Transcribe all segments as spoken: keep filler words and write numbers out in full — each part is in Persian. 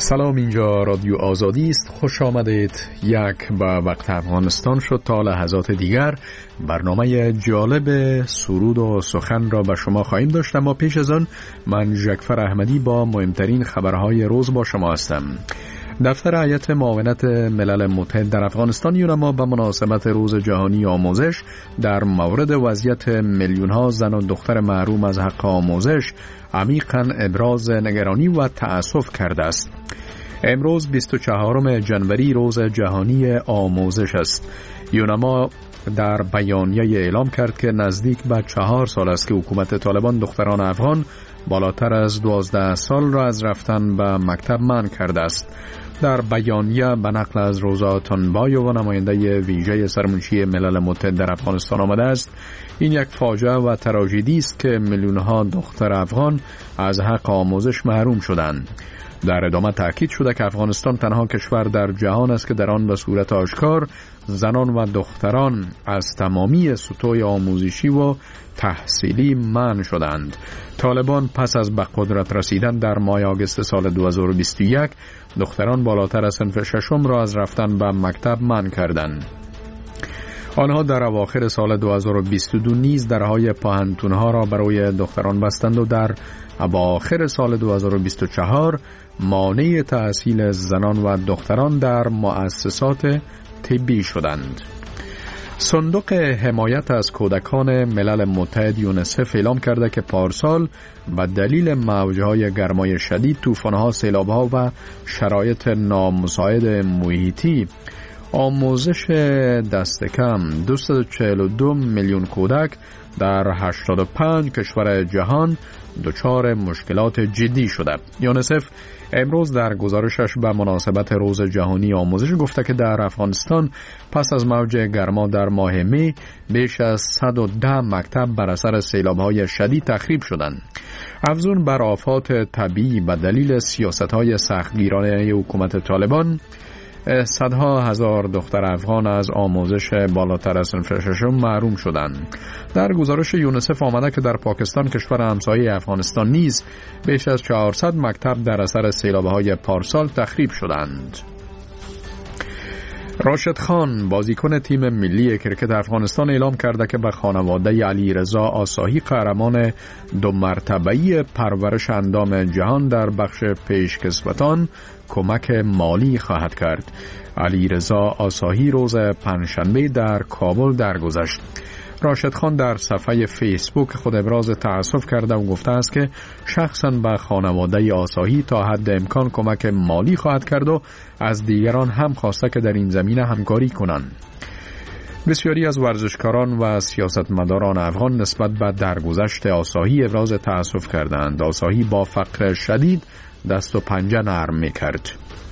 سلام، اینجا رادیو آزادی است. خوش آمدید. یک به وقت افغانستان شد. تا لحظات دیگر برنامه جالب سرود و سخن را به شما خواهیم داشت، اما پیش از آن من جعفر احمدی با مهمترین خبرهای روز با شما هستم. دفتر هیئت معاونت ملل متحد در افغانستان یونما به مناسبت روز جهانی آموزش در مورد وضعیت میلیون ها زن و دختر محروم از حق آموزش عمیقاً ابراز نگرانی و تأسف کرده است. امروز بیست و چهارم ژانویه روز جهانی آموزش است. یونما در بیانیه اعلام کرد که نزدیک به چهار سال است که حکومت طالبان دختران افغان بالاتر از دوازده سال را از رفتن به مکتب منع کرده است. در بیانیه به نقل از روزا تنبایو و نماینده ویژه سرمنشی ملل متحد در افغانستان آمده است: این یک فاجعه و تراژدی است که میلیون‌ها دختر افغان از حق آموزش محروم شدند. در ادامه تاکید شده که افغانستان تنها کشور در جهان است که در آن به صورت آشکار زنان و دختران از تمامی سطوح آموزشی و تحصیلی منع شدند. طالبان پس از به قدرت رسیدن در ماه آگوست سال دو هزار و بیست و یک دختران بالاتر از صنف ششم را از رفتن به مکتب منع کردند. آنها در اواخر سال دو هزار و بیست و دو نیز درهای پانتونها را برای دختران بستند و در اواخر سال دو هزار و بیست و چهار مانع تحصیل زنان و دختران در مؤسسات طبی شدند. صندوق حمایت از کودکان ملل متحد یونسف اعلام کرده که پارسال به دلیل موجهای گرمای شدید، طوفان‌ها، سیلاب‌ها و شرایط نامساعد محیطی آموزش دست کم دویست و چهل و دو میلیون کودک در هشتاد و پنج کشور جهان دچار مشکلات جدی شده. یونسف امروز در گزارشش به مناسبت روز جهانی آموزش گفته که در افغانستان پس از موج گرما در ماه می بیش از صد و ده مکتب بر اثر سیلاب‌های شدید تخریب شدند. افزون بر آفات طبیعی به دلیل سیاست‌های سختگیرانه حکومت طالبان، صدها هزار دختر افغان از آموزش بالاتر از صنف ششم محروم شدند. در گزارش یونسف آمده که در پاکستان، کشور همسایه افغانستان، نیز بیش از چهارصد مکتب در اثر سیلاب‌های پارسال تخریب شدند. راشد خان، بازیکن تیم ملی کرکت افغانستان، اعلام کرده که به خانواده علیرضا آساهی، قهرمان دو مرتبه‌ای پرورش اندام جهان در بخش پیشکسوتان، کمک مالی خواهد کرد. علیرضا آساهی روز پنجشنبه در کابل درگذشت. راشد خان در صفحه فیسبوک خود ابراز تأسف کرده و گفته است که شخصاً به خانواده آساهی تا حد امکان کمک مالی خواهد کرد و از دیگران هم خواسته که در این زمینه همکاری کنند. بسیاری از ورزشکاران و سیاستمداران افغان نسبت به درگذشت آساهی ابراز تأسف کردند. آساهی با فقر شدید دست و پنجه نرم می‌کرد.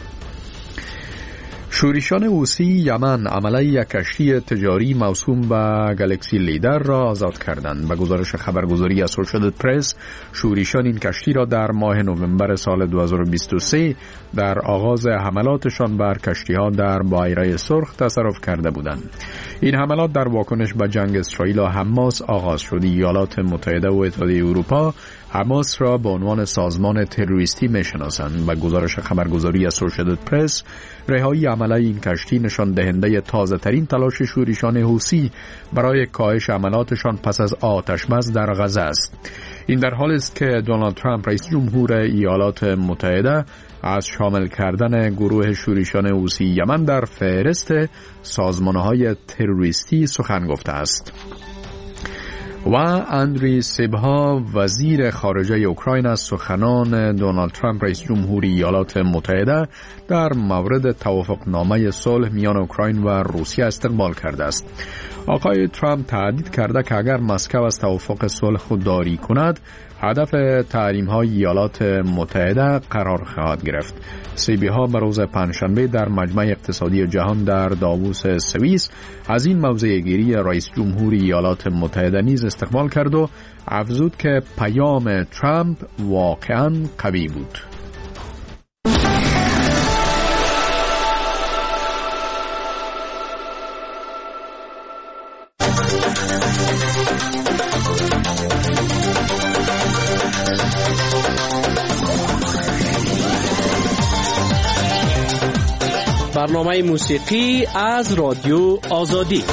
شورشیان حوثی یمن عمله یک کشتی تجاری موسوم به گلکسی لیدر را آزاد کردند. به گزارش خبرگزاری اسوسییتد پرس، شورشیان این کشتی را در ماه نوامبر سال دو هزار و بیست و سه در آغاز حملاتشان بر کشتی‌ها در بحیره سرخ تصرف کرده بودند. این حملات در واکنش به جنگ اسرائیل و حماس آغاز شد. ایالات متحده و اتحادیه اروپا حماس را به عنوان سازمان تروریستی می‌شناسند. به گزارش خبرگزاری اسوسییتد پرس، رهایی عمله این کشتی نشان دهنده تازه ترین تلاش شورشیان حوثی برای کاهش عملاتشان پس از آتش‌بس در غزه است. این در حالی است که دونالد ترامپ رئیس جمهور ایالات متحده از شامل کردن گروه شورشیان حوثی یمن در فهرست سازمان‌های تروریستی سخن گفته است. و اندری سیبها، وزیر خارجه اوکراین، از سخنان دونالد ترامپ رئیس جمهور ایالات متحده در مورد توافقنامه صلح میان اوکراین و روسیه استقبال کرده است. آقای ترامپ تهدید کرده که اگر مسکو از توافق صلح خودداری کند، هدف تحریم‌های ایالات متحده قرار خواهد گرفت. سیبها به روز پنجشنبه در مجمع اقتصادی جهان در داووس سوئیس از این موضع گیری رئیس جمهور ایالات متحده نیز استقبال کرد و افزود که پیام ترامپ واقعاً قوی بود. برنامه موسیقی از رادیو آزادی.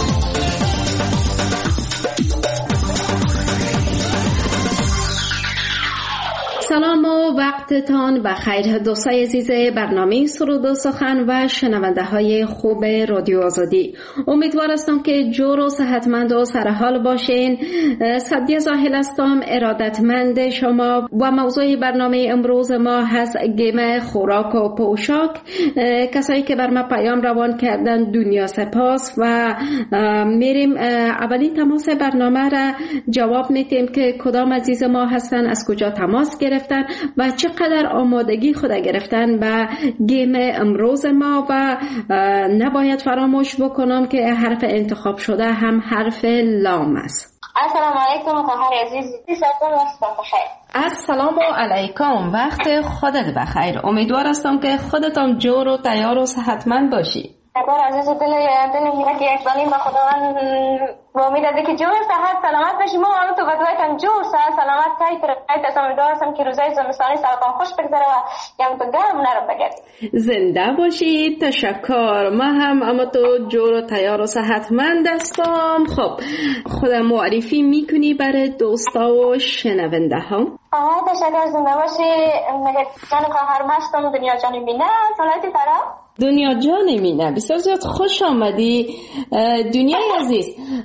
سلام و وقتتان بخیر دوستای عزیز برنامه سرود و سخن و شنونده های خوب رادیو آزادی. امیدوار هستم که جور و صحتمند و سرحال باشین. سعدیه زاهل هستم، ارادتمند شما و موضوع برنامه امروز ما هست گیم خوراک و پوشاک. کسایی که بر ما پیام روان کردن دنیا سپاس و میریم اولین تماس برنامه را جواب میتیم که کدام عزیز ما هستن، از کجا تماس گرفت و چقدر آمادگی خود گرفتن به گیم امروز ما. و نباید فراموش بکنم که حرف انتخاب شده هم حرف لام است. السلام علیکم خواهر عزیز، سلام وقت بخیر. السلام علیکم، وقت خودت بخیر. امیدوار هستم که خودتان جور و تیار و صحتمند باشی. اگر عزیز دل دل میگه که یک بالین با خداوند با امید است که جور صحت سلامت باشی. ما هم تو بدویتان جور صحت سلامت تای ترقیت از امیدوار هستم که روزای زمستانی سرتان خوش بگذره و یم تو گرم نرم بگردی. زنده باشی. تشکر. ما هم اما تو جور و تیار و صحتمند هستم. خب خودم معرفی میکنی برای دوستا و شنونده ها؟ آه تشکر. زنده باشی. مگه جان خواهر مستم دنیا جانی بینه سلامتی طرف دنیا جان مینه. بسیار زیاد خوش آمدی دنیای عزیز.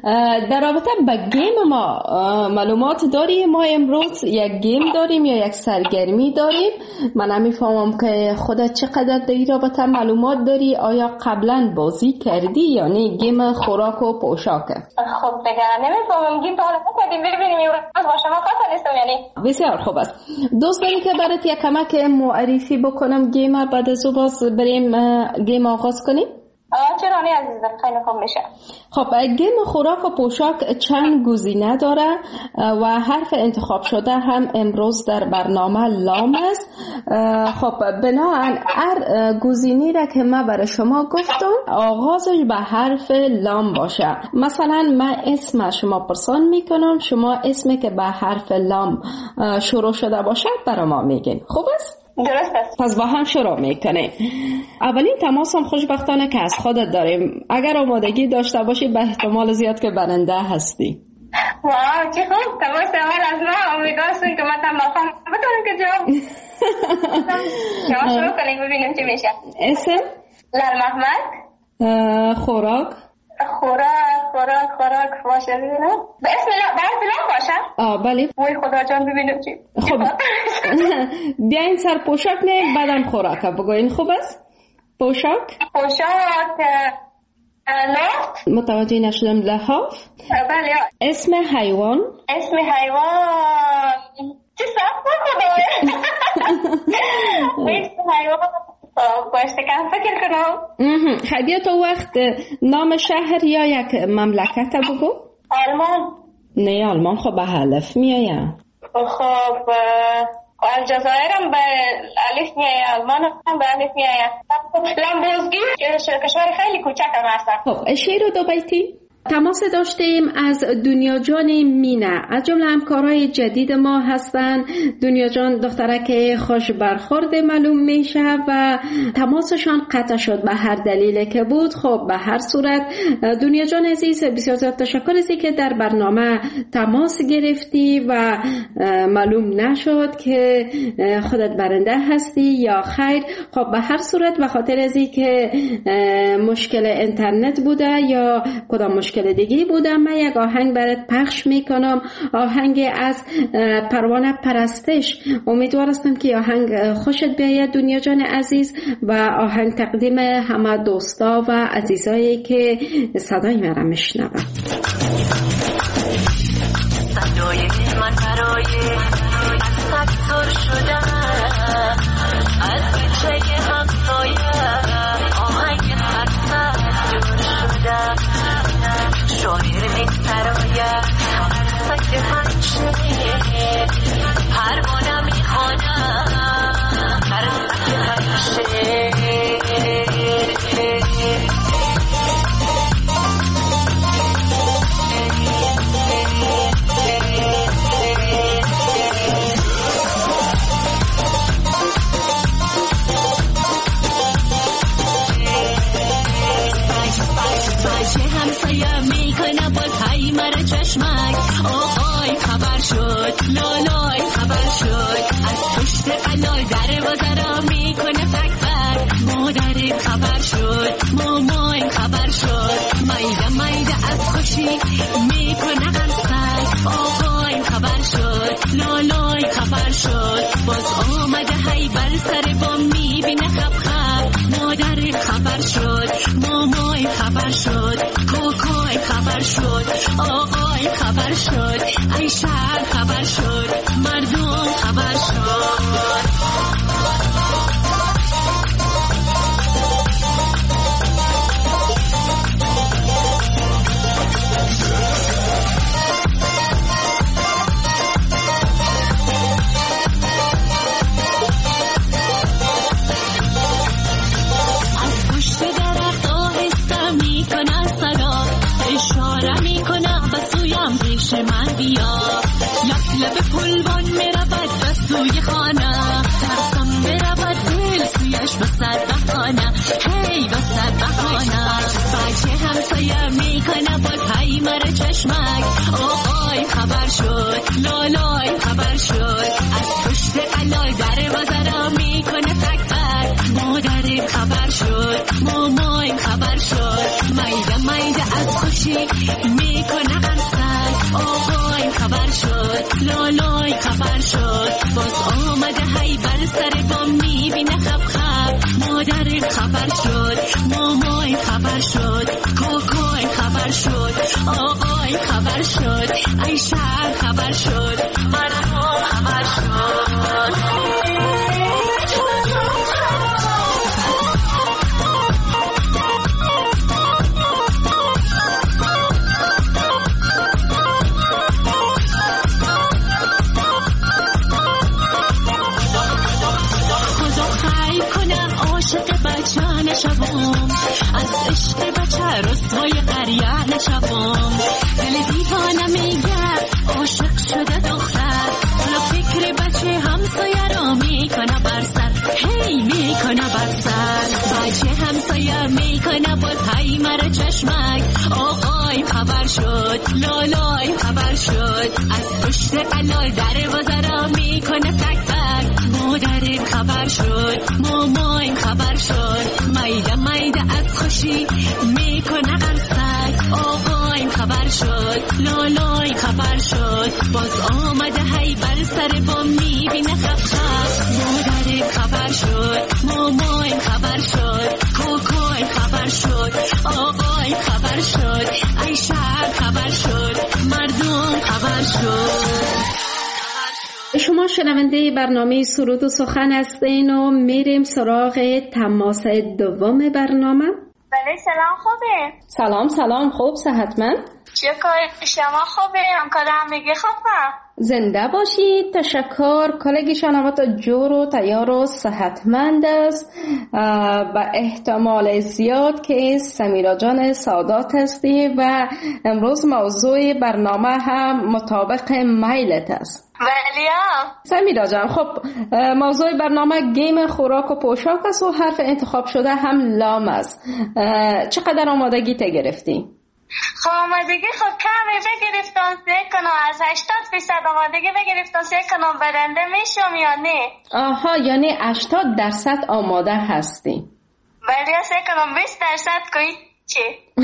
در رابطه با گیم ما معلومات داری؟ ما امروز یک گیم داریم یا یک سرگرمی داریم. من نمیفهمم که خودت چقدر در این رابطه معلومات داری. آیا قبلا بازی کردی یا نه گیم خوراک و پوشاک؟ خب بگم نمیفهمم گیم تا حالا نکردیم. ببینیم امروز با شما خواستم نیستم یعنی. بسیار خوب است. دوست داری که برات یک کمک معرفی بکنم گیم، بعد از او باز بریم گیم آغاز کنیم؟ آه چرا نه عزیزم، خیلی خوب میشه. خب گیم خوراک و پوشاک چند گزینه داره و حرف انتخاب شده هم امروز در برنامه لام است. خب بنابراین هر گزینه را که من برای شما گفتم آغازش به حرف لام باشه. مثلا من اسم شما پرسان میکنم، شما اسمی که به حرف لام شروع شده باشه برای ما میگین. خوب است؟ درست است. پس با هم شروع میکنیم. اولین تماس هم خوشبختانه که از خودت داریم. اگر آمادگی داشته باشی به احتمال زیاد که برنده هستی. واو چه خوب. تماس اول از ما. امیدوارم که من تمام بتونم که جواب شما شروع کنیم ببینیم چی میشه. اسم؟ لال محمد. خوراک؟ خوراک خوراک خوراک باشه ببینم. به اسم لام باشه؟ آه بله. وای خدا جان ببینم چی. خب بیاین سر پوشاک نه بعدم خوراک بگوین. خوب است؟ پوشاک؟ پوشاک لحاف. متوجه نشدم. لحاف؟ بله. اسم حیوان؟ اسم حیوان چی سخت بکنه؟ اسم حیوان باشه کم فکر کنم. خیلی تو وقت نام شهر یا یک مملکت بگو؟ آلمان. نه آلمان خب به حلف میایم. خب الجزایر هم به الف میایم، آلمان هم به الف میایم. لامبورگی کشور خیلی کوچک هم هستن. خب شعر و دو بیتی. تماس داشتیم از دنیا جان مینه، از جمله همکارای جدید ما هستن. دنیا جان دخترک خوش برخورد معلوم میشه و تماسشان قطع شد به هر دلیلی که بود. خب به هر صورت دنیا جان عزیز بسیار زیاد تشکر ازی که در برنامه تماس گرفتی و معلوم نشد که خودت برنده هستی یا خیر. خب به هر صورت به خاطر ازی که مشکل اینترنت بوده یا کدام مشکل دیگه بودم، من یک آهنگ برات پخش میکنم، آهنگ از پروانه پرستش. امیدوار هستم که آهنگ خوشت بیاید دنیا جان عزیز و آهنگ تقدیم همه دوستا و عزیزایی که صدای مرا میشنون. صدای من برای از سر شده از بچه همسایه آهنگ حسن جور شده شاعر این سرایه سکت همیشه پروانه میخوانم هر سکت همیشه میکنه باز های مره چشمک. آقای خبر شد لالای خبر شد از پشت قلال در بازارا میکنه فک فک. مادر خبر شد مامان خبر شد میده میده از خوشی میکنه قلسک. آقای خبر شد لالای خبر شد باز آمده هی بر سر بام میبینه خب خب. مادر خبر شد مامای خبر شد کوکای خبر شد آقای خبر شد ای شهر خبر شد مردم خبر شد. من بیا لب لب پلوان میرود بسوی خانه ترسم میرود دل سویش بسد بخانه هی بسد بخانه. بچه همسایه میکنه باز هی مره چشمک. آقای خبر شد لالای خبر شد از پشت قلال در بازارا میکنه تک تک. مادر خبر شد مامای خبر شد میده میده از خوشی میکنه قلسک. آقای خبر شد لالای خبر شد باز آمده هی بر سر بام میبینه خب خب. مادر خبر شد مامای خبر شد کوکای خبر شد آقای خبر شد ای شهر خبر شد مردم خبر شد. نشوام از عشق بچه رسوای قریه نشوام. دل دیوانه میگه عاشق شده دختر حالا فکر بچه همسایه را میکنه بر سر هی میکنه بر سر. بچه همسایه میکنه باز هی مره چشمک. آقای خبر شد لالای خبر شد از پشت قلال در بازارا میکنه تک تک. مادر خبر شد مامای خبر شد میده میده از خوشی میکنه قلسک. آقای خبر شد لالای خبر شد باز آمده هی بر سر بام میبینه خب خب. مادر خبر شد مامای خبر شد کوکای خبر شد آقای خبر شد ای شهر خبر شد مردم خبر شد. شما شنونده برنامه سرود و سخن هستین و میریم سراغ تماس دوم برنامه. بله سلام خوبه؟ سلام سلام خوب صحتمند؟ چکار شما خوبه؟ همکارم میگه خوبه؟ زنده باشید. تشکر. کلگی شنوات جور و تیار و صحتمند است و احتمال زیاد که سمیرا جان سادات هستی و امروز موضوع برنامه هم مطابق میلت است. بله سمیرا جان خب موضوع برنامه گیم خوراک و پوشاک است و حرف انتخاب شده هم لام است. چقدر آمادگی ته گرفتی؟ خب آمادگی خب کمی بگرفتم سه کنم از هشتاد فیصد آمادگی بگرفتم سه کنم برنده میشم یا نه؟ آها یعنی هشتاد درصد آماده هستی. بله سه کنم بیست درصد کوئی چی؟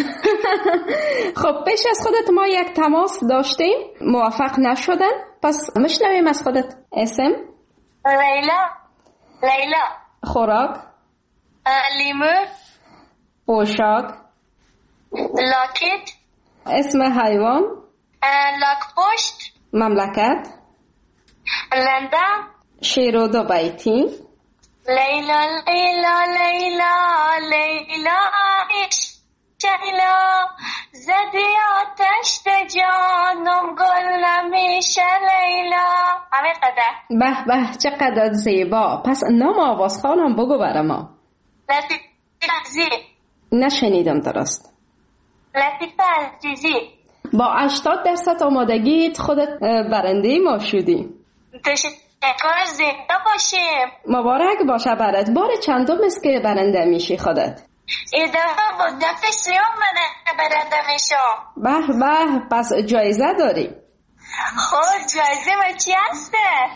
خب پیش از خودت ما یک تماس داشتیم موفق نشدن پس مشنویم از خودت. اسم؟ لیلا. لیلا. خوراک؟ لیمو. پوشاک؟ لاکت. اسم حیوان؟ لاکپشت. مملکت؟ لندن. شعر و دو بیتی؟ لیلا لیلا لیلا لیلا عشق لیلا زدی آتش به جانم گل نمیشه لیلا. همه قدر. به به چقدر زیبا. پس نام آوازخوانم بگو برای ما. لطیفه عزیزی. نشنیدم درست. لطیفه عزیزی. با هشتاد درصد آمادگیت خودت برنده ما شدی. تشکر. زنده باشیم. مبارک باشه برات. بار چندم است که برنده میشی خودت؟ این دفعه با دفعه سیوم من برنده میشم. به به، پس جایزه داری؟ خب جایزه ما چی هسته؟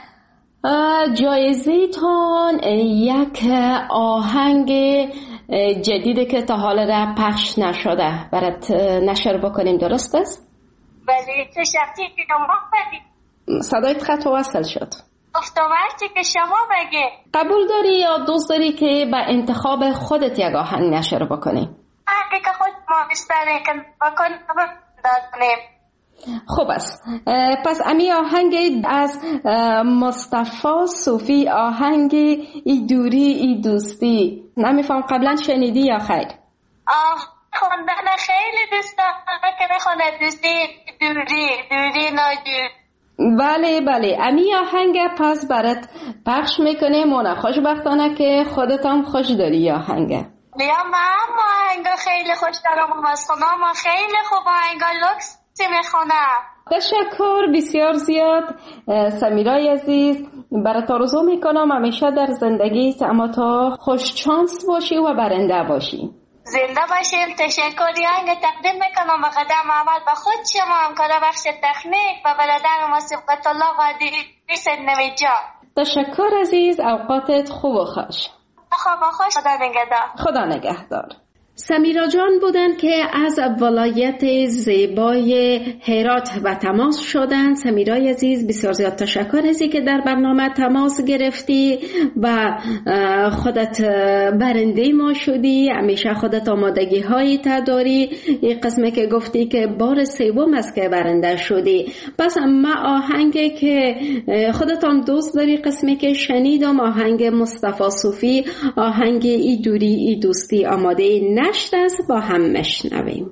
جایزه تان یک آهنگ جدیده که تا حالا پخش نشده برات نشر بکنیم، درست است؟ بله. چه شرطی که شما بدید؟ صدایت خط وصل شد. گفتم که شما بگی. قبول داری یا دوست داری که به انتخاب خودت یک آهنگ نشر بکنی؟ اگه که خود ما بستاره که بکنیم دادنیم. خوب است. پس امی آهنگ از مصطفی صوفی، آهنگ ای دوری ای دوستی، نمیفهم قبلا شنیدی یا خیر؟ آه خوندن خیلی دوست دارم که بخونه دوستی دوری دوری ناجور. بله بله، امی آهنگ پس برات پخش میکنیم. و خوشبختانه که خودت هم خوش داری آهنگ. بیا من آهنگ خیلی خوش دارم و از خونم خیلی خوب آهنگ لکس میخونم. تشکر بسیار زیاد سمیرای عزیز. برات آرزو میکنم همیشه در زندگیت اما تا خوش چانس باشی و برنده باشی. زنده باشیم. تشکری آهنگ تقدیم میکنم و قدم اول به خود شما همکار بخش تکنیک و بلدن موسیقیت الله قادری سنمی جان. تشکر عزیز، اوقاتت خوب و خوش. خوب و خوش. خدا نگهدار. خدا نگهدار. سمیرا جان بودن که از ولایت زیبای هرات و تماس شدن. سمیرای عزیز بسیار زیاد تشکر ازی که در برنامه تماس گرفتی و خودت برنده ما شدی. همیشه خودت آمادگی هایی تا داری. این قسمه که گفتی که بار سوم است که برنده شدی. پس ما آهنگی که خودت هم دوست داری قسمه که شنیدم، آهنگ مصطفی صوفی، آهنگ ای دوری ای دوستی آماده نشت است، با هم مشنویم.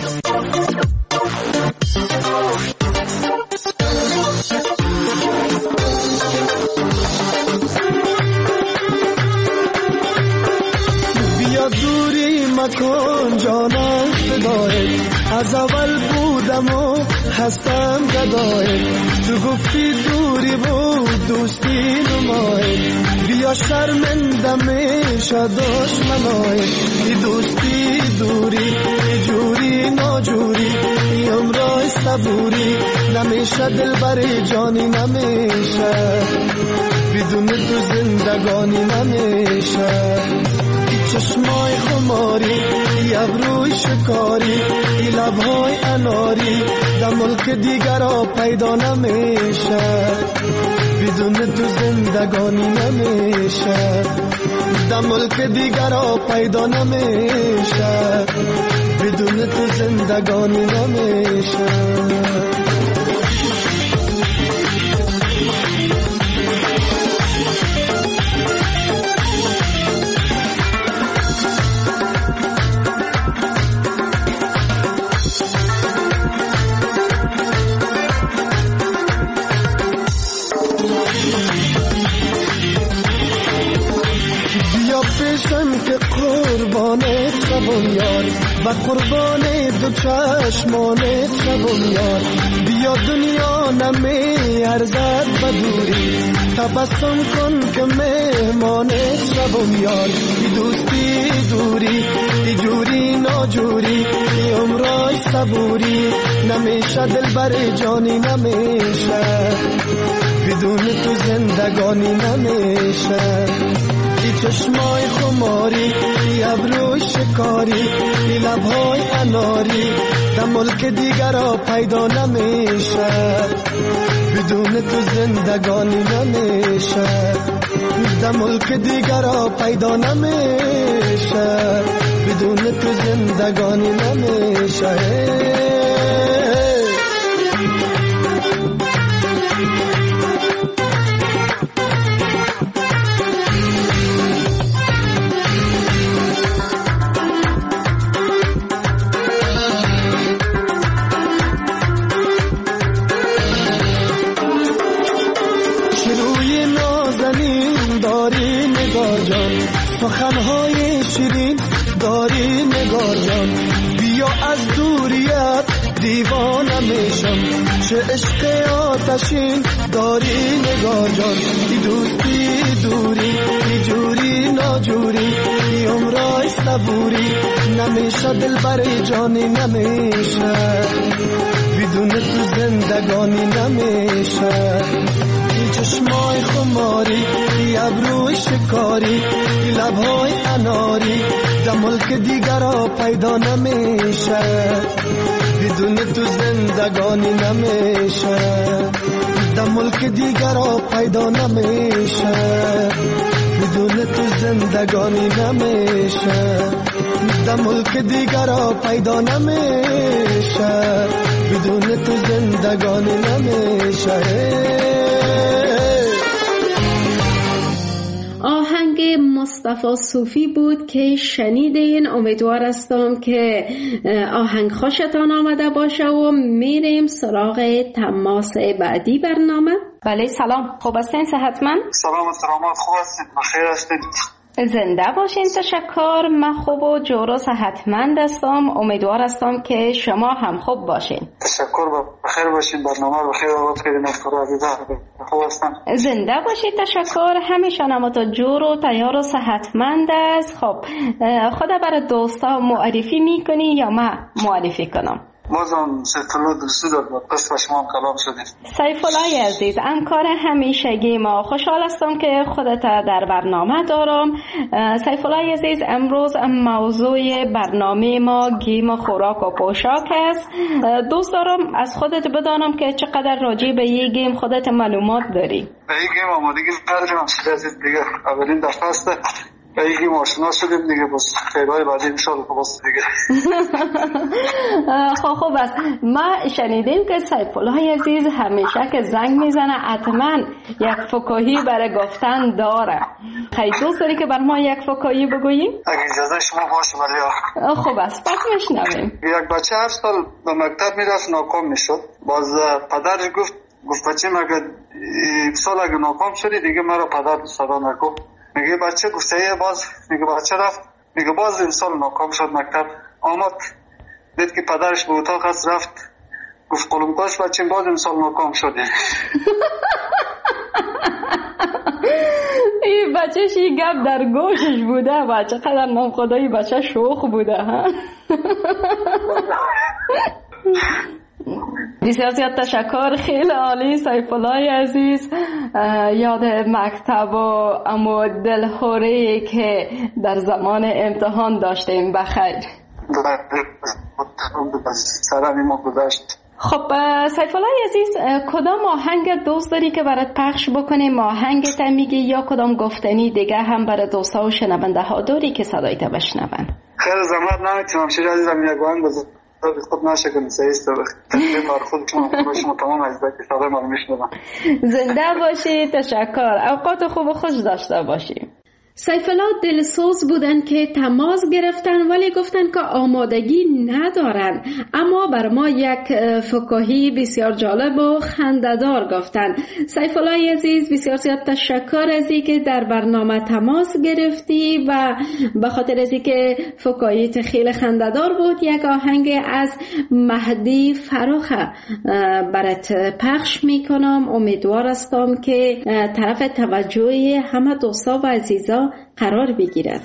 بیا دوری مکن جانم فدای، از اول بودم و هستم گدای، تو گفتی دوری بود دوستی نمای، بیا شرمنده میشه دشمنای، ای دوستی دوری ای جوری ناجوری، ای عمرای صبوری نمیشه دل بری جانی نمیشه، بدون تو زندگانی نمیشه، چشمای خماری ای ابروی شکاری ای لبهای اناری در ملک دیگر ها پیدا نمیشه، بدون تو زندگانی نمیشه، در ملک دیگر ها پیدا نمیشه، بدون تو زندگانی نمیشه. که قربانت شبم یار و قربان دو چشمانت شبم یار، بیا دنیا نمی ارزد بدوری، تبسم کن که مهمانت شبم یار، ای دوستی دوری ای جوری ناجوری ای عمرای صبوری نمیشه دل بر جانی نمیشه، بدون تو زندگانی نمیشه، ای چشمای خماری ای ابروی شکاری ای لبهای اناری در ملک دیگر ها پیدا نمیشه، بدون تو زندگانی نمیشه، در ملک دیگر ها پیدا نمیشه، بدون تو زندگانی نمیشه. سخنهای شیرین داری نگار جان، بیا از دوریت دیوانه میشم، چه عشق آتشین داری نگار جان، ای دوستی دوری ای جوری حالا جوری ای عمرای صبوری نمیشه دل برای جانی نمیشه بدون تو زندگانی نمیشه این چشمای خماری ای ابروی شکاری ای لبهای اناری در ملک دیگرها پیدا نمیشه بدون تو زندگانی نمیشه در ملک دیگرها پیدا نمیشه بدون تو زندگانی نمیشه در ملک دیگرها پیدا نمیشه بدون تو زندگانی نمیشه. آهنگ مصطفی صوفی بود که شنیدین. امیدوار هستم که آهنگ خوشتان آمده باشه و میریم سراغ تماس بعدی برنامه. بله سلام، خوب هستین؟ صحتمند؟ سلام سلامت، خوب هستین؟ بخیر هستین؟ زنده باشین. تشکر. من خوب و جور و صحتمند هستم. امیدوار هستم که شما هم خوب باشین. تشکر، بخیر باشین. برنامه بخیر آغاز کردین. خوب هستم. زنده باشید. تشکر. همیشه نماتا جور و تیار و صحتمند است. خب خدا برای دوستا معرفی میکنی یا من معرفی کنم؟ بازم سیف الله دلسوز بود. پس شما هم کلام شدید. سیف الله عزیز، همکار همیشگی ما، خوشحال هستم که خودت در برنامه دارم. سیف الله عزیز، امروز موضوع برنامه ما گیم خوراک و پوشاک است. دوست دارم از خودت بدانم که چقدر راجع به این گیم خودت معلومات داری. به این گیم آمادگی ندارم عزیز، دیگه اولین دفعه است به این گیم آشنا شدیم دیگه. بس خیرهای بعدی انشاءالله بس دیگه. خب خوب است. ما شنیدیم که سیف الله عزیز همیشه که زنگ میزنه حتما یک فکاهی برای گفتن داره. خیلی دوست داری که بر ما یک فکاهی بگوییم؟ اگه اجازه شما باشه. ولی خوب است، پس میشنویم. یک بچه هر سال به مکتب میرفت ناکام میشد. باز پدرش گفت گفت بچه مگه سال اگه ناکام شدی دیگه مرا پدر صدا نکن. میگه بچه گفته باز میگه بچه رفت میگه باز این سال ناکام شد. مکتب آمد دید که پدرش به اتاق هست، رفت گفت قلمکاش بچه باز این سال ناکام شده. این بچهش این گپ در گوشش بوده. بچه قدر نام خدایی بچه شوخ بوده ها. بسیار زیاد تشکر. خیلی عالی سیف الله عزیز. یاد مکتب و اما دلخوری که در زمان امتحان داشتیم بخیر. سرمی ما گذشت. خب سیف الله عزیز، کدام آهنگ دوست داری که برات پخش بکنیم؟ آهنگت میگی یا کدام گفتنی دیگه هم برای دوستا و شنونده ها داری که صدایت بشنون؟ خیلی زحمت نمیتونم شیر عزیزم یک آهنگ بزن خود نشه کنی سعیست تقریب بر خود شما شما تمام عزیزه که صدای ما رو میشنون. زنده باشی. تشکر. اوقات خوب و خوش داشته باشی. سیف الله دلسوز بودن که تماس گرفتن ولی گفتن که آمادگی ندارن، اما بر ما یک فکاهی بسیار جالب و خنده‌دار گفتن. سیف الله عزیز، بسیار زیاد تشکر از اینکه در برنامه تماس گرفتی و به خاطر از اینکه فکاهیت خیلی خنده‌دار بود. یک آهنگ از مهدی فراخ برات پخش میکنم. امیدوار هستم که طرف توجه همه دوستا و عزیزا قرار بگیرد.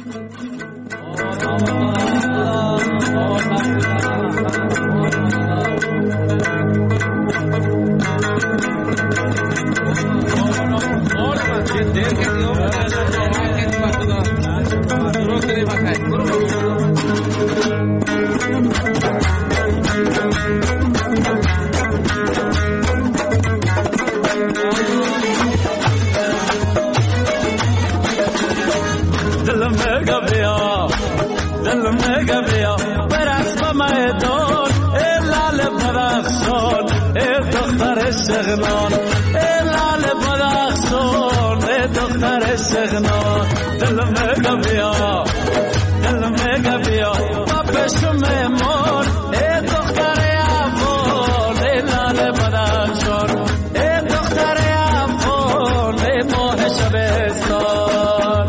سغنان لال بدخشان دختر سغنان دل مگا بیا دل مگا بیا بابشم مون دختر افغان لال بدخشان دختر افغان ماه شبستان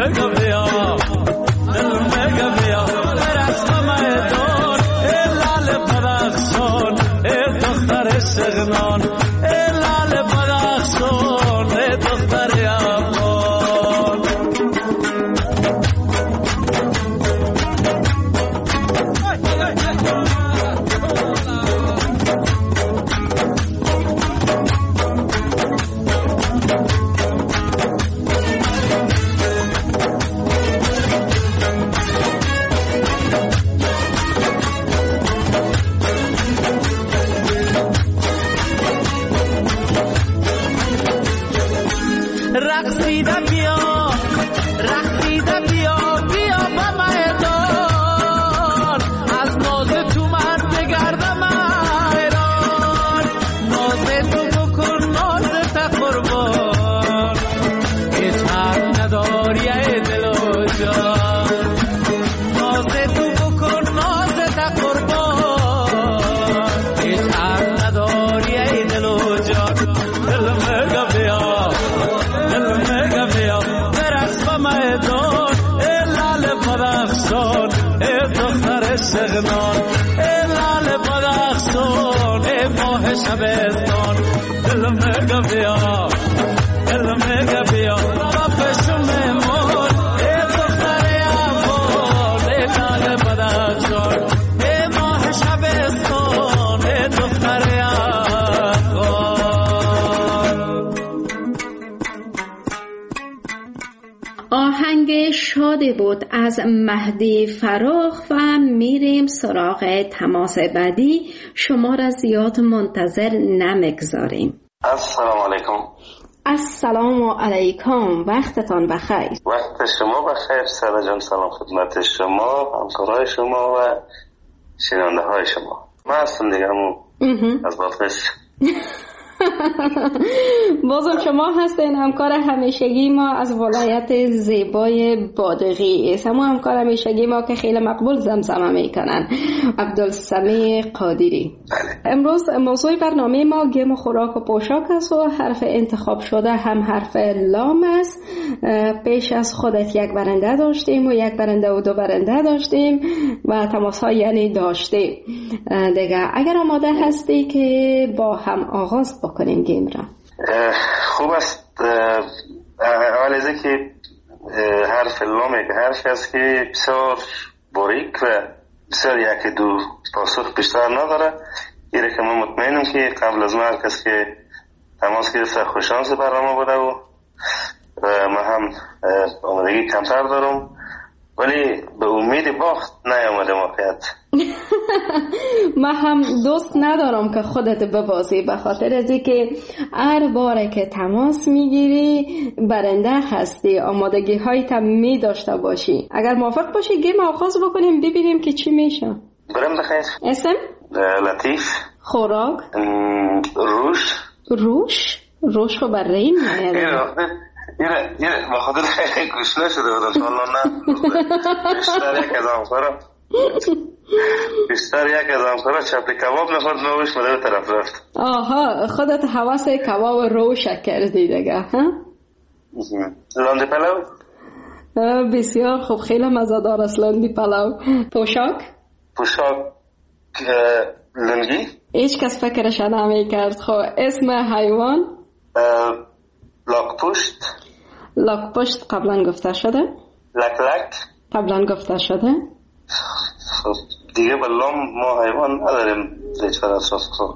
مگا بیا دل مگا بیا برسم میدان ای لال بدخشان ای دختر سغنان ای لال بدخشان ای دختر افغان سغنان ای لال بدخشان ای ماه شبستان دل مگا بیا دل مگا بیا با پشم مون ای دختر افغان ای لال بدخشان ای ماه شبستان ای دختر افغان. آهنگ شادی بود از مهدی فراخ و میریم سراغ تماس بعدی. شما را زیاد منتظر نمیگذاریم. السلام علیکم. السلام علیکم، وقتتان بخیر. وقت شما بخیر سارا جان. سلام خدمت شما، همکارای شما و شنونده های شما. من هستم دیگه همون از بادغیس. بازم شما هستین همکار همیشگی ما از ولایت زیبای بادغیس، همون همکار همیشگی ما که خیلی مقبول زمزمه میکنن، عبدالسمیع قادری. امروز موضوع برنامه ما گیم و خوراک و پوشاک است و حرف انتخاب شده هم حرف لام است. پیش از خودت یک برنده داشتیم و یک برنده و دو برنده داشتیم و تماس ها یعنی داشتیم دیگه. اگر آماده هستی که با هم آغاز بکنیم گیم را. خوب است. اول از اینکه حرف لام یک حرف است که بسیار باریک و بسیار یک دو پاسخ بیشتر نداره. ایره که من مطمئنم که قبل از من هر کس که تماس گرفته خوششانس برنامه بوده و من هم آمادگی کمتر دارم، ولی به امید باخت نیامده موقعیت. من هم دوست ندارم که خودت ببازی، به خاطر از اینکه هر باره که تماس میگیری برنده هستی، آمادگی هایی تا می داشته باشی. اگر موافق باشی گیم آغاز بکنیم ببینیم که چی میشه. برم بخیر. اسم؟ لطیف. خوراک؟ روش. روش؟ روش خب بر رین میاد. یه یه با خاطر خیلی گوشنه شده بودم شالله نه بیشتر یک از همکارم بیشتر یک از همکارم چپلی کباب نخورد نوش مده به طرف رفت. آها خودت حواس کباب روش کردی دیگه ها؟ لاندی پلو. بسیار خوب، خیلی مزه‌دار است لاندی پلو. پوشاک؟ پوشاک لنگی. هیچ کس فکرش نمی کرد. خب اسم حیوان؟ لاکپشت. لاکپشت قبلا گفته شده؟ لک لک قبلا گفته شده؟ خب دیگه بلام ما حیوان نداریم زیچ فراساس. خب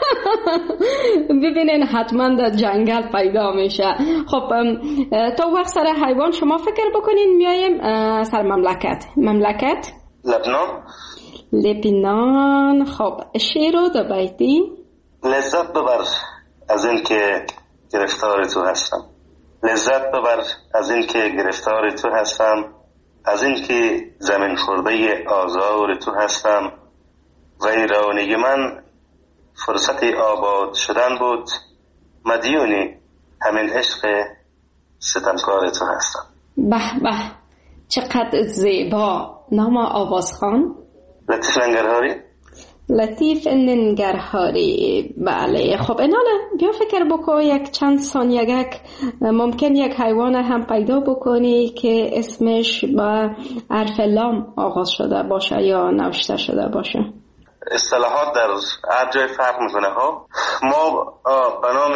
ببینین حتما در جنگل پیدا میشه. خب تو وقت سر حیوان شما فکر بکنین میایم سر مملکت. مملکت؟ لبنان. لبنان. خب شیر و دو بیتی. لذت ببر از این که گرفتار تو هستم. لذت ببر از این که گرفتار تو هستم، از این که زمین خورده آزار تو هستم. ویرانگی من فرصت آباد شدن بود، مدیونی همین عشق ستمکار تو هستم. به به چقدر زیبا. نام آوازخوان؟ لطیف لنگرهاری. لطیف ننگرهاری. بله خب ایناله بیا فکر بکن یک چند ثانیه‌ک ممکن یک حیوان هم پیدا بکنی که اسمش با حرف لام آغاز شده باشه یا نوشته شده باشه. اصطلاحات در هر جای فرق میکنه ها. ما به نام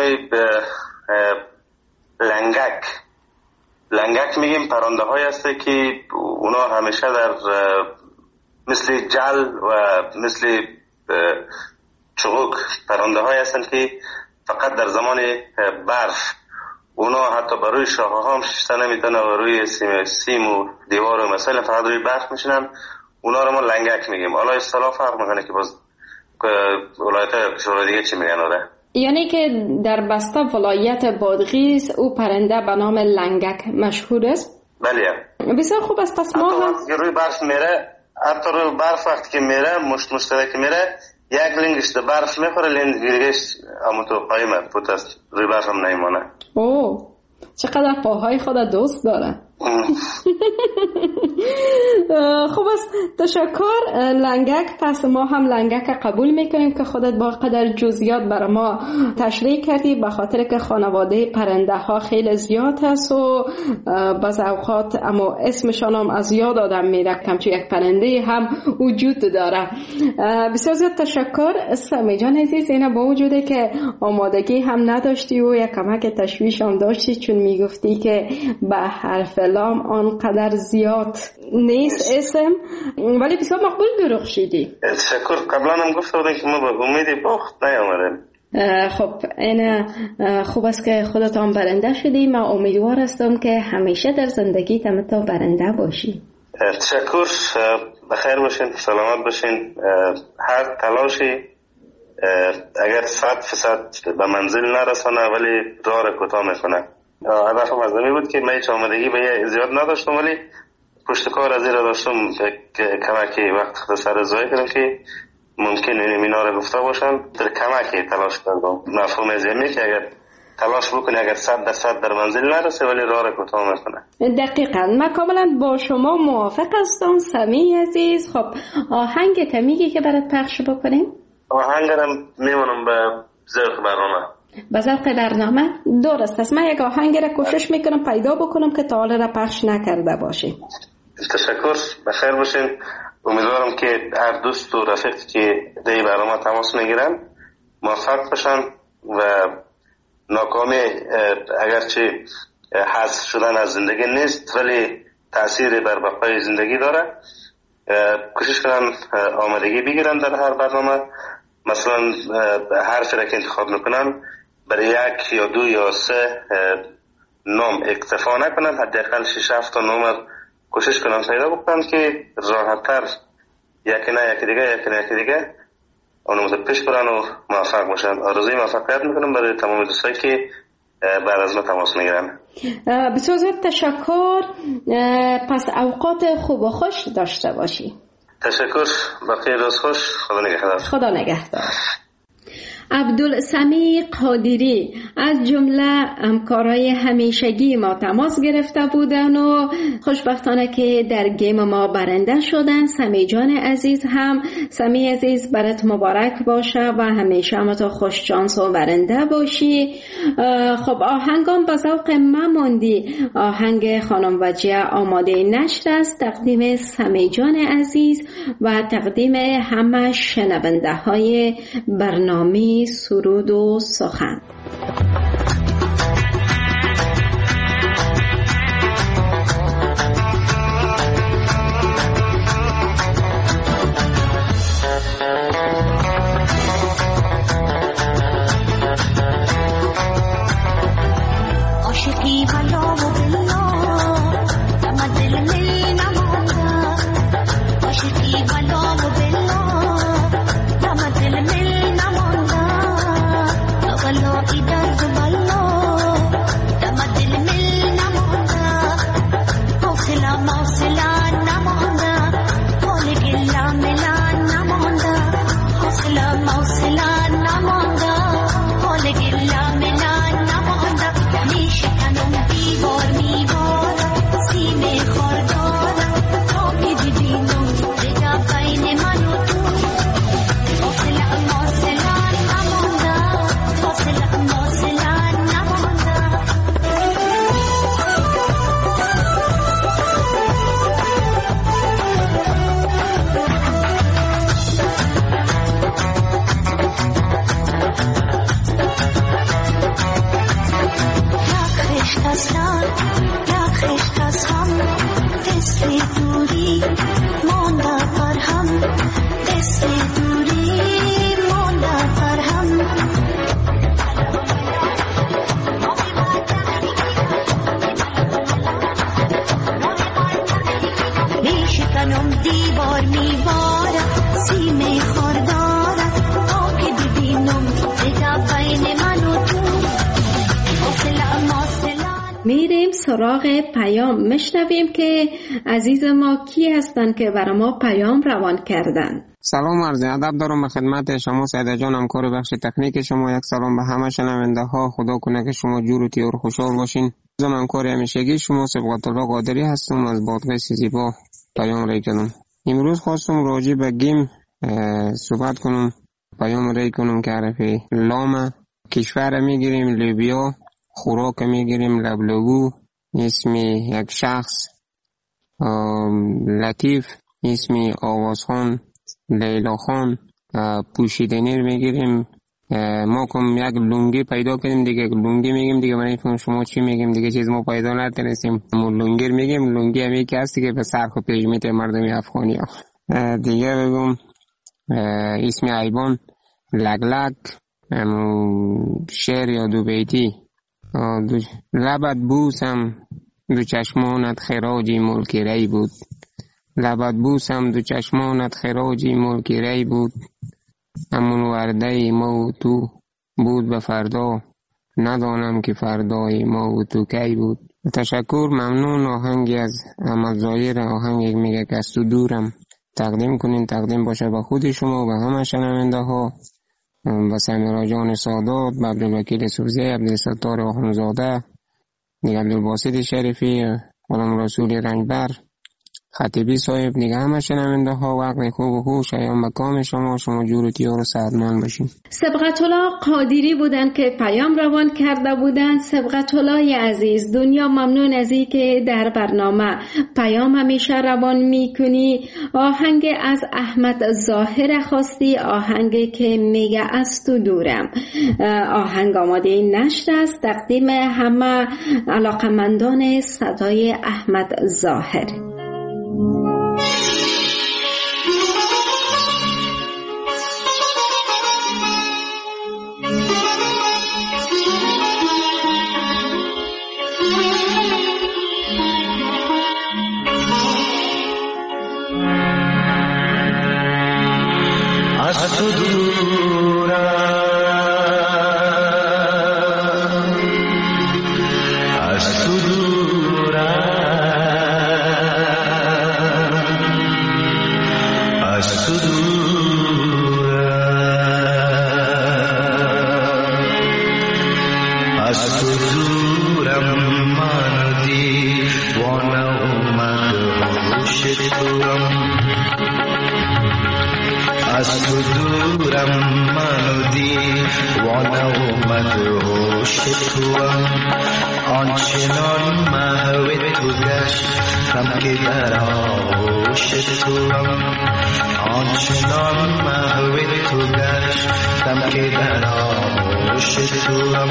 لنگک لنگک میگیم پرنده های هسته که اونا همیشه در مثل جل و مثل چغوک پرنده های هستن که فقط در زمان برف اونا حتی بروی شاخه هم ششته نمیتونه و روی سیم, سیم و دیوار و مسائل فقط روی برف میشنن. اونا رو ما لنگک میگیم. حالا اصطلاح فرق میکنه که باز ولایت کشور دیگه چی میگن آره. یعنی که در بسته ولایت بادغیس او پرنده به نام لنگک مشهور است؟ بله بسیار خوب است. پس ما هم روی برف میره، حتی روی برف وقتی که میره مشت مشترک میره یک لنگش در برف میخوره لنگش همون تو قایمه پوت است روی برف هم نیمانه. اوه چقدر پاهای خود دوست داره. خوب است تشکر لنگک. پس ما هم لنگک قبول میکنیم که خودت با قدر جزئیات برای ما تشریح کردی، به خاطر که خانواده پرنده ها خیلی زیاد هست و بعض اوقات اما اسمشان هم از یاد آدم میره کمچو یک پرنده هم وجود داره. بسیار زیاد تشکر سمی جان عزیز. اینه با وجوده که آمادگی هم نداشتی و یک کمک تشویش هم داشتی چون میگفتی که به حرف لام آنقدر زیاد نیست اسم، ولی بسیار مقبول درخشیدی. تشکر. قبلا هم گفته بودن که ما به امیدی باخت نیامدیم. خب این خوب است که خودتان برنده شدی. من امیدوار هستم که همیشه در زندگی تمتا برنده باشی. تشکر. بخیر باشین، سلامت باشین. هر تلاشی اگر صد فیصد به منزل نرسانه ولی راه را کوتاه میکنه. هدفم از نمی بود که من هیچ آمدگی به زیاد نداشتم ولی پشت کار از این را داشتم کمکی وقت خود سر ازایی کردم که ممکن این مینا را گفته باشم در کمکی تلاش کردم. مفهوم از اینه که اگر تلاش بکنی اگر صد در صد در منزل نرسه ولی راه را کوتاه میکنه. دقیقاً من کاملا با شما موافق هستم سمی عزیز. خب آهنگ که میگی که برات پخش بکنیم؟ آهنگ را میمونم به ذوق برنامه. به ذوق برنامه درست است. من یک آهنگ را کوشش میکنم پیدا بکنم که تا حالا را پخش نکرده باشی. تشکر. بخیر باشین. امیدوارم که هر دوست و رفیق که دی برنامه تماس میگیرن موفق باشن و ناکامی اگرچه حذف شدن از زندگی نیست ولی تأثیر بر بقای زندگی داره. کوشش کنن آمادگی بگیرن در هر برنامه. مثلا حرفی را که انتخاب میکنن برای یک یا دو یا سه نام اکتفا نکنن، حداقل شش هفت تا نام کوشش کنن پیدا بکنن که راحت‌تر یکی نه یکی دیگه یکی نه یکی دیگه اونو پیش برن و موفق باشن. آرزوی موفقیت میکنم برای تمام دوستایی که بعد از ما تماس میگیرن. بسیار زیاد تشکر. پس اوقات خوب و خوش داشته باشی. تشکر. بقیه روز خوش. خدا نگهدار. خدا نگهدار. عبدالسمیع قادری از جمله همکارای همیشگی ما تماس گرفته بودن و خوشبختانه که در گیم ما برنده شدن. سمی جان عزیز هم سمی عزیز برات مبارک باشه و همیشه هم تو خوش شانس و برنده باشی. خب آهنگام به ذوق من موندی. آهنگ خانم وجیه آماده نشر است تقدیم سمی جان عزیز و تقدیم همه شنونده های برنامه سرود و سخن. عاشقی بلا و بلا دم دل می نمانده. عاشقی بلا و بلا دم دل می نمانده. بلا تنم دیوار میبارم سینه خوردارم تا که ببینم بگم بین من و تو فاصله ماصله. میریم سراغ پیام، مشنویم که عزیز ما کی هستن که برای ما پیام روان کردن. سلام عرض ادب دارم به خدمت شما سیده جان، همکار بخش تکنیک شما. یک سلام به همه شنونده ها. خدا کنه که شما جور و تیار خوشحال باشین. من همکار همیشگی شما صبغت الله قادری هستم از بادغیس زیبا پیام ری کنم. امروز خواستم راجع به گیم صحبت کنم. پیام ری کنم که عرفی لام کشور میگیریم لیبیا، خوراک میگیریم لبلگو، اسم یک شخص لطیف، اسم آوازخان لیلا خان، پوشیدنی میگیریم. ما کم یک لونگی پیدا کردیم دیگه، لونگی میگیم دیگه، من نمیفهمم شما چی میگیم دیگه، چیز ما پیدا نتونستیم. ما لونگی میگیم، لونگی هم یکی هستی که به سرخ و پیش میته مردمی افغانی ها. دیگه بگم اسم عیبان لگلگ، شعر یا دو بیتی. دو لبت بوسم دو چشمانت خراجی ملکی ری بود، لبت بوسم دو چشمانت خراجی ملکی ری بود، همون ورده ما و تو بود به فردا، ندانم که فردای ما و تو کی بود. تشکر، ممنون. آهنگی از احمد ظاهر، آهنگی میگه که از تو دورم تقدیم کنین، تقدیم باشه به خود شما و به همه شنونده ها، و سمیرا جان سادات، به عبدالوکیل سوزی، عبدالستار آخونزاده، دیگه عبدالباسط شریفی، غلام رسول رنگبر، خطیبی صاحب، دیگه همه شنونده ها وقت خوب و خوش ایام مکام شما، شما جور و تیار و سعدمند باشین. سبقت الله قادری بودن که پیام روان کرده بودن. سبقت الله عزیز، دنیا ممنون از این که در برنامه پیام همیشه روان میکنی. آهنگ از احمد ظاهر خواستی، آهنگ که میگه از تو دورم. آهنگ آماده نشر است، تقدیم همه علاقمندان صدای احمد ظاهر. از تو دورم، از تو دورم، از تو دورم، از تو دورم، من دیوانه اومد هوش توام، از تو دورم، من دیوانه اومد هوش توام، آنچنان محو تو گشتم که در آغوش توام، آنچنان محو تو گشتم که در آغوش توام.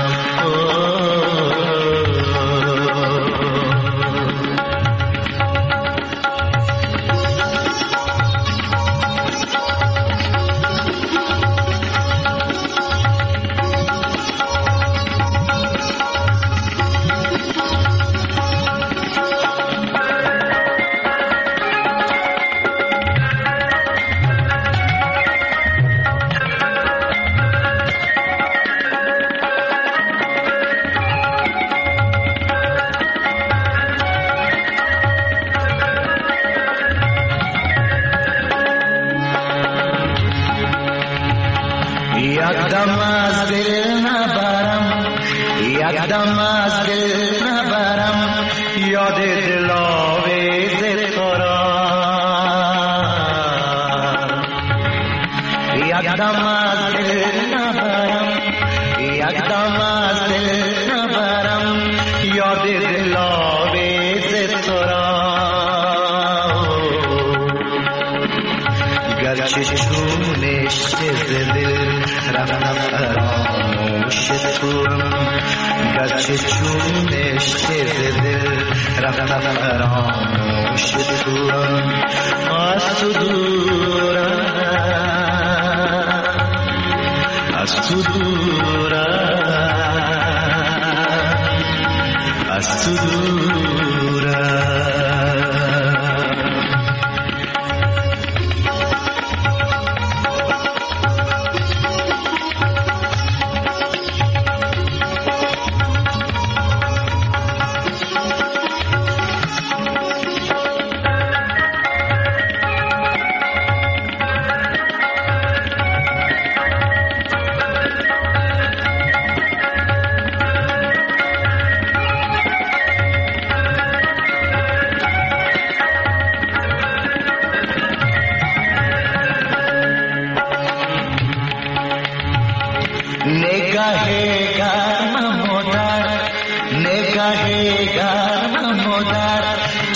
یکدم از دل نبرم، یکدم از دل نبرم، یاد دلاویز تو را، یکدم از دل نبرم، یکدم از دل نبرم، یاد دلاویز تو را، گرچه چونش چه دل رفتم فراموش توام، گرچه چونش چه دل رفتم فراموش توام، از تو دورم، از تو دورم، از تو دورم،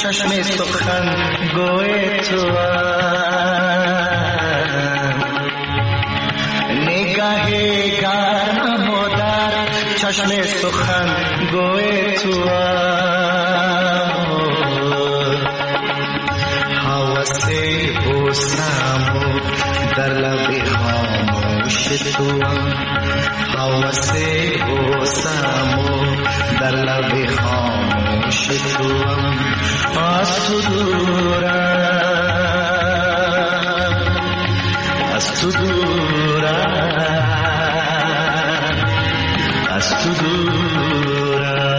چشم سخن گوی تو نگاه گرم و در چشم سخن گوی تو حوث بوسم و در لب خاموش تو حوث بوسم و در لب خاموش تو از تو دورم از تو دورم از تو دورم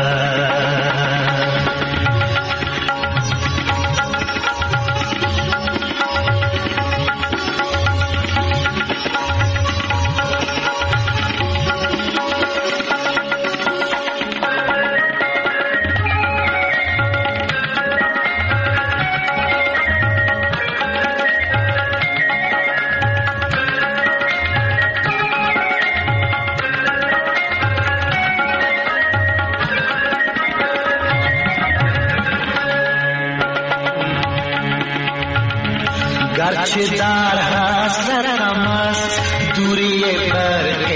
گرچه در حسرتم است دوری برق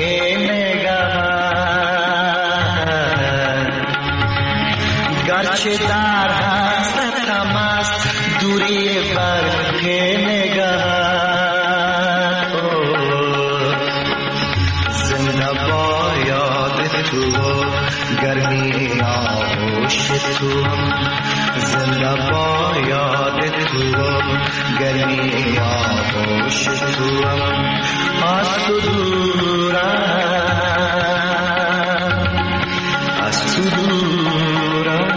نگاه گرچه در حسرتم است دوری برق نگاه زنده با یاد تو گرمی آغوش تو زنده با یاد تو گرمی آغوش تو از تو دورم از تو دورم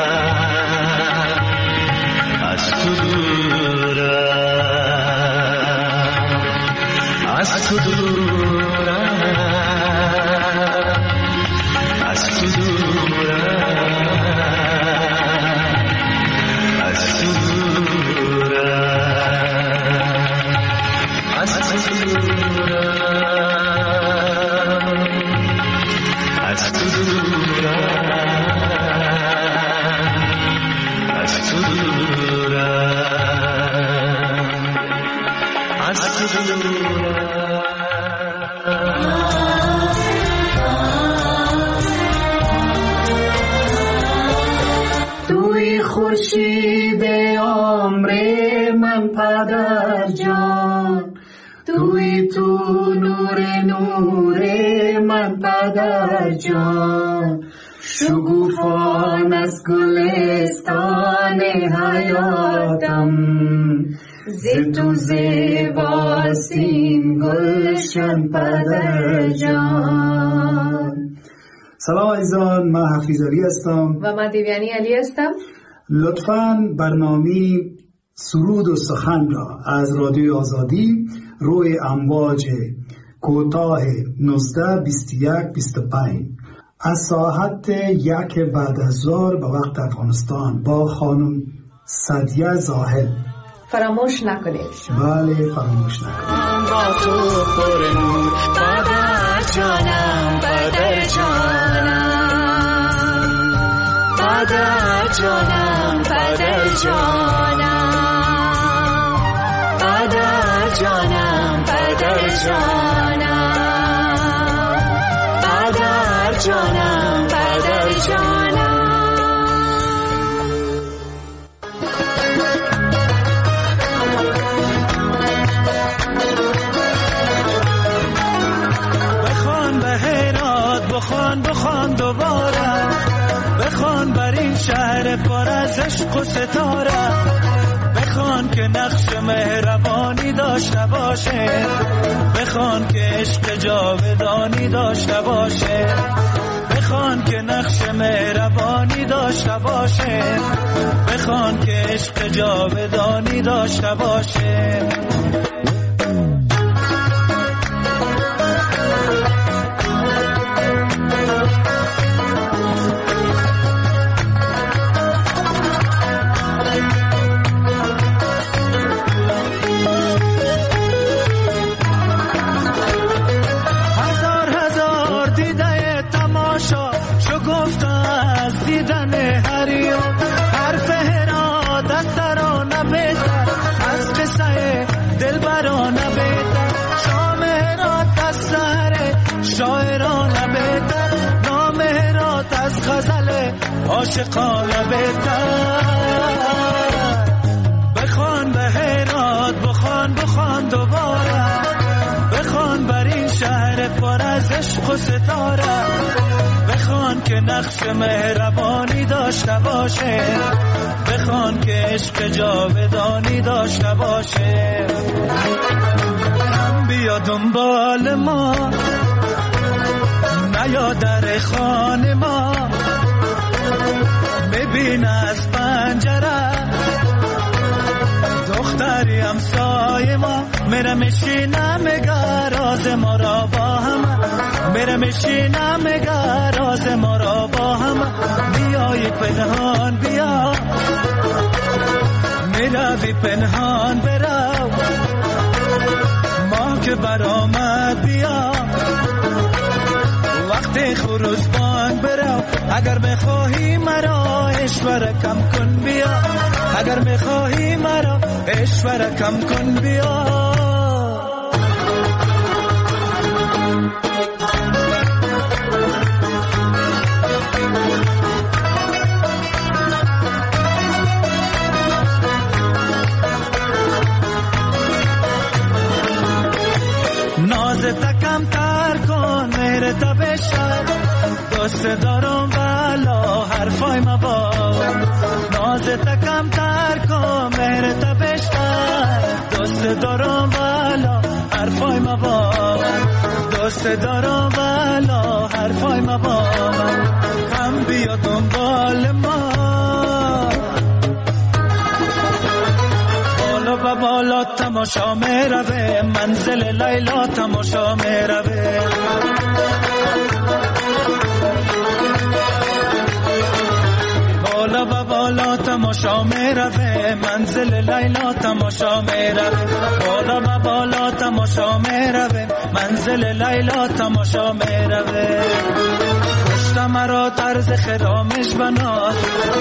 از تو دورم از تو دورم از تو دورم از تو دورم از تو دورم از تو دورم از تو دورم از تو توی خورشید عمر من پدر جان توی تو نور نور من پدر جان شگوفان از گلستان حیاتم ز تو زیباسین گلشن پدر جان. سلام عزیزان، من حفیظ علی هستم و من دیویانی علی هستم. لطفاً برنامه سرود و سخن را از رادیو آزادی روی امواج کوتاه نوزده بیست و یک بیست و پنج از ساعت یک بعد از ظهر به وقت افغانستان با خانم سعدیه زاهد فراموش نکنید. بله فراموش نکنید. با تو پر نور پدر جانم پدر جانم پدر جانم پدر جانم پدر جانم پدر جانم پدر جانم پدر جانم. بخوان بخوان دوباره بخوان بر این شهر پر از عشق و ستاره بخوان که نقش مهربانی داشته باشه بخوان که عشق جاودانی داشته باشه بخوان که نقش مهربانی داشته باشه بخوان که عشق جاودانی داشته باشه. شگفت از دیدن هریو حرف هرا عاشقانه بهتر. بخوان به هرات، بخوان بخوان دوباره، بخوان بر این شهر پر از عشق و ستاره، بخوان که نقش مهربانی داشته باشه، بخوان که عشق جاودانی داشته باشه. هم بیا دنبال ما، نیا در خانه ما، ببین از پنجره دختری همسایه ما، میره میشینه میگه راز ما را با هم، میره میشینه میگه راز ما را با هم. بیایی پنهان بیا، میروی پنهان برو، ما که برآمد بیا، وقت خروج بانگ برو. اگر بخواهی مرا اشوره کم کن بیا، اگر بخواهی مرا اشوره کم کن بیا. نازت کم تر کن مهر تا بشر، دوست دارم والا حرفای ما با. نازت کم تر کن مهر تا بشر، دوست دارم والا حرفای ما با. دوست دارم والا حرفای ما با. هم بیا دنبال ما، بالا و بالا تماشا میروه، منزل لیلا تماشا میروه. بالا و بالا تماشا میروه، منزل لیلا تماشا میروه. بالا و بالا تماشا میروه، منزل لیلا تماشا میروه. پشت مرا طرز خرامش بناز،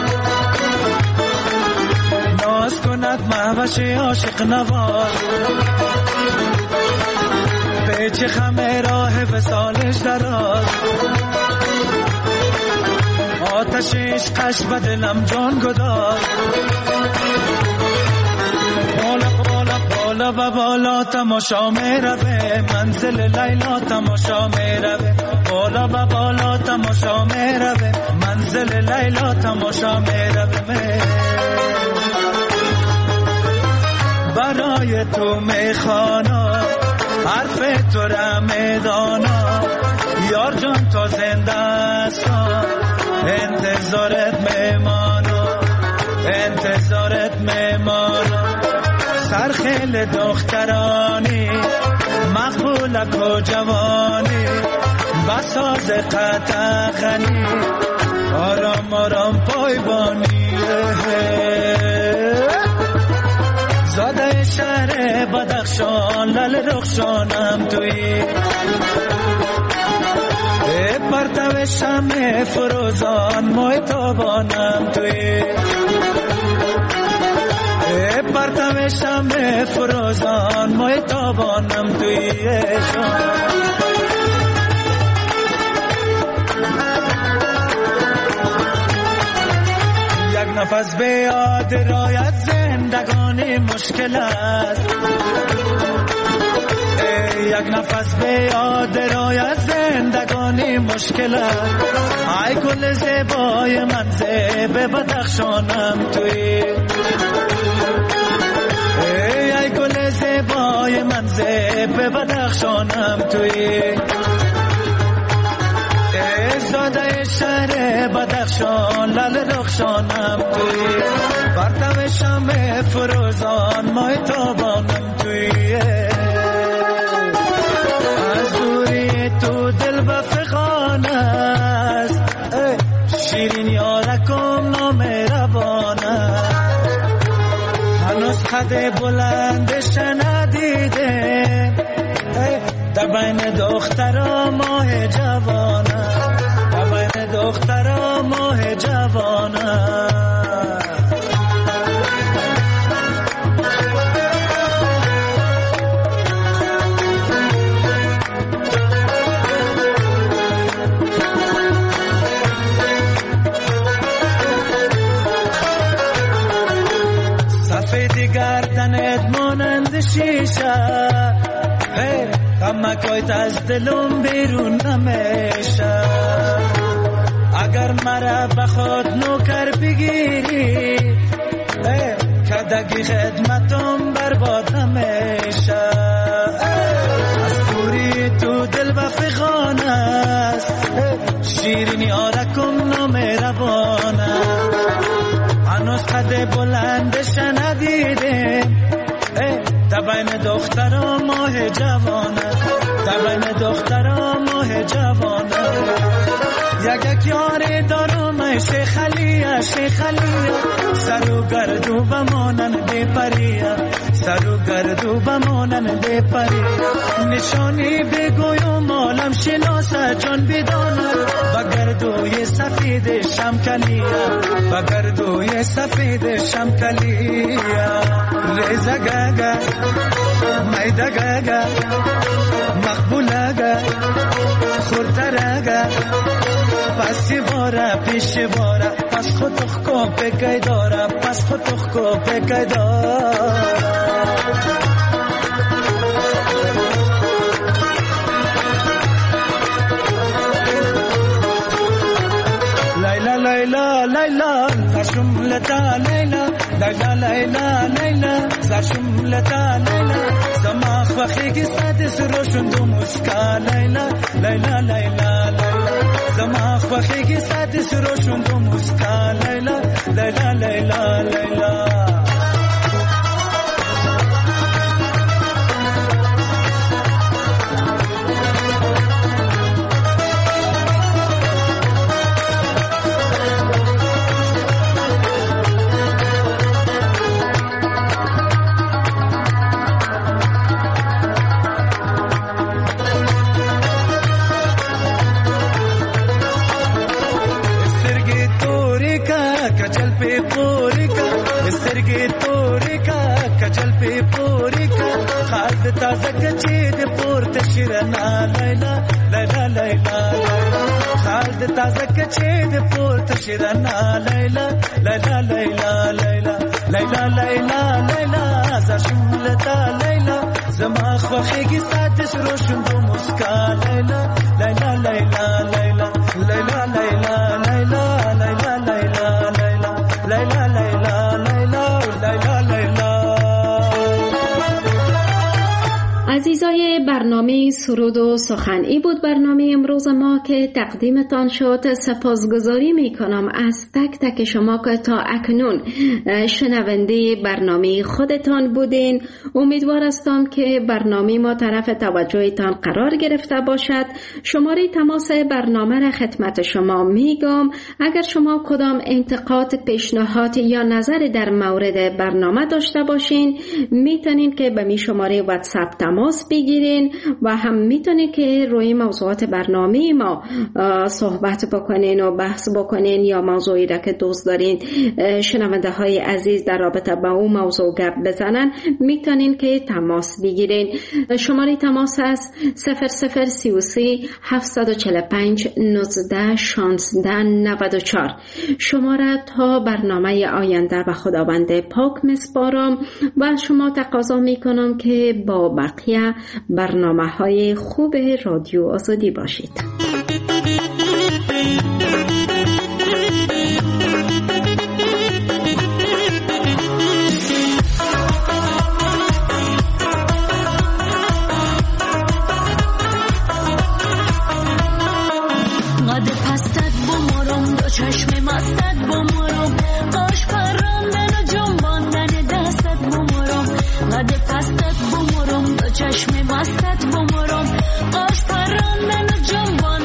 ناز کند مهوش عاشق نواز. پیچ خمه راه وصالش دراز، آتشش قش به دلم جان گداز. بالا بالا بالا و بالا تماشا میروه، منزل لیلا تماشا میروه. بالا و بالا تماشا میروه، منزل لیلا تماشا میروه. برای تو میخوانا حرف تو را میدانا، یار جان تو زنده هستم، انتظارت میمانم، انتظارت میمانم. سرخیل دخترانی مقبولک و جوانی، بساز قطعخنی آرام آرام پایبانی. زاده شهر بدخشان لل رخشانم توی، پرتو شمع فروزان موی تابانم توی، پرتو شمع فروزان موی تابانم توی. یک نفس به یاد رایت زندگانی مشکل است، یک نفس به یاد رایت زندگانی مشکل است. ای گل زیبای من زیب بدخشانم توی، ای گل زیبای من زیب بدخشانم توی. زاده شهر بدخشان لل رخشانم توی، پرتو شمع فروزان مای تابانم توی. از دوری تو دل و فغان است، شیرین یارکم نامهربان است. هنوز قد بلندش ندیده، در بین دخترا ماه جوانه، در بین دخترا ماه جوانه. سفیدی گردنت مانند شیشه، غمکایت از دلم بیرون نمیشه. اگر مرا بخواد نوکر بگیری، کدگی خدمتم برباد نمیشه. از کوری تو دل و فغان است، شیرینی آرکم نامهربانه. هنوز قد بلندش ندیده، تبین دخترا ماه جوانه، تبین دخترا ماه جوانه. یک یاری دارم شیخ علیه، شیخ علیه. سر و گردو بمانن بی پریه، سر و گردو بمانن بی پریه. نشانی بگویم مالم شناسه جان بدانه، بگردوی سفید شمکلیه، بگردوی سفید شمکلیه. ریزه گگه میده گگه مقبوله گه خورتره پسی باره پیش باره، پس خودخ کو بگی داره، پس خودخ کو بگی داره. لیلا لیلا لیلا زشملتا لیلا، لیلا لیلا لیلا زشملتا لیلا. زماخ وخیگی سادس روشن دو مسکا لیلا، لیلا لیلا لیلا. زماخ وخیگی سادس روشن دو مسکا لیلا، لیلا لیلا لیلا. کجل پی پوری کا استرگی توری کا، کجل پی پوری کا. خالد تازه کچید پور تشیرنا لیلا، لیلا لیلا لیلا. خالد تازه کچید پور تشیرنا لیلا، لیلا لیلا لیلا. لیلا لیلا لیلا زشملتا لیلا. زماخ وخیگی سادس روشن دو مسکا لیلا، لیلا لیلا لیلا. لیلا لیلا لیلا لیلا لیلا لیلا لیلا لیلا لیلا لیلا. عزیزای برنامه سرود و سخن، ای بود برنامه امروز ما که تقدیمتان شد. سپاسگزاری می کنم از تک تک شما که تا اکنون شنونده برنامه خودتان بودین. امیدوار هستم که برنامه ما طرف توجهتان قرار گرفته باشد. شماره تماس برنامه را خدمت شما میگم. اگر شما کدام انتقاد، پیشنهاد یا نظر در مورد برنامه داشته باشین، میتونین که به می شماره واتساپ تماس بگیرین و هم میتونین که روی موضوعات برنامه ما صحبت بکنین و بحث بکنین، یا موضوعی را که دوست دارین شنونده های عزیز در رابطه با اون موضوع گپ بزنن، میتونین که تماس بگیرین. شماره تماس است صفر صفر سی و سه هفتصد و چهل و پنج نوزده شانزده نود و چهار. شما را تا برنامه آینده به خداوند پاک مسپارم و شما تقاضا میکنم که با بقیه برنامه های خوب رادیو آزادی باشید. قد پستت بمرم، دو چشم مستت بمرم، قاش پراندن و جنباندن دستت بمرم. قد پستت بمرم، دو چشم مستت بمرم، قاش پراندن و جنباندن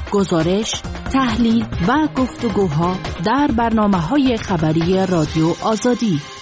گزارش، تحلیل و گفتگوها در برنامه‌های خبری رادیو آزادی.